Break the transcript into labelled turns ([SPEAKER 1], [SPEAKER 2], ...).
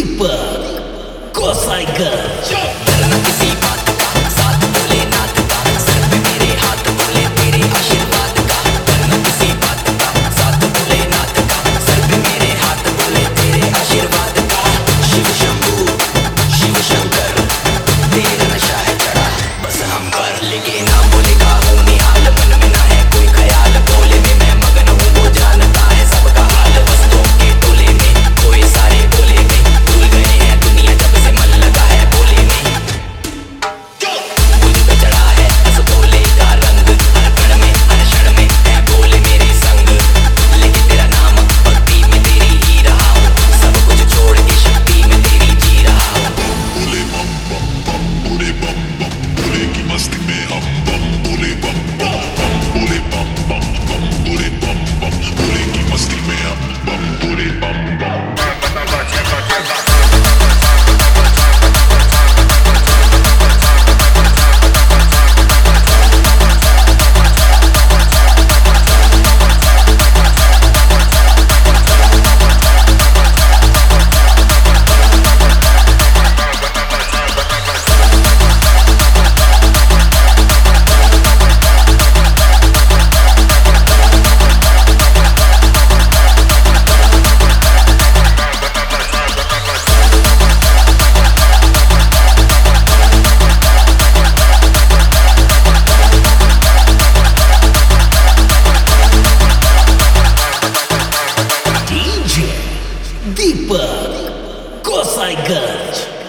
[SPEAKER 1] दीपक गोसाईगंज।
[SPEAKER 2] किसी बात का साथ भोलेनाथ का, सर पे मेरे हाथ बोले तेरे आशीर्वाद का। करना किसी बात का साथ भोलेनाथ का, सर पे मेरे हाथ बोले तेरे आशीर्वाद का। शिव शंभू शिव शंकर तेरा नशा है चढ़ा बस हम पर, लेके ना बोलेगा हूँ निहाल, मन में ना है कोई ख्याल, बोले में मैं मगन हूँ वो जानता है सबका हाल। वस्तुओं के टोले में कोई सारे बोले में भूल गए हैं दुनिया जब से मन लगा है बोले में। मुझ पे चढ़ा है बस भोले का रंग, हर कण में हर क्षण में है बोले मेरे संग। लेकिन तेरा नाम भक्ति में तेरी ही रहा हूँ, सब कुछ छोड़ के शक्ति में तेरी जी रहा हूँ।
[SPEAKER 3] बोले बम बम बम बोले बम बम बोले की मस्ती में हम बम बोले बम बम बम बोले बम बम बम बोले बम बम बोले की मस्ती में हम बम बोले बम बम।
[SPEAKER 1] DJ दीपक गोसाईगंज।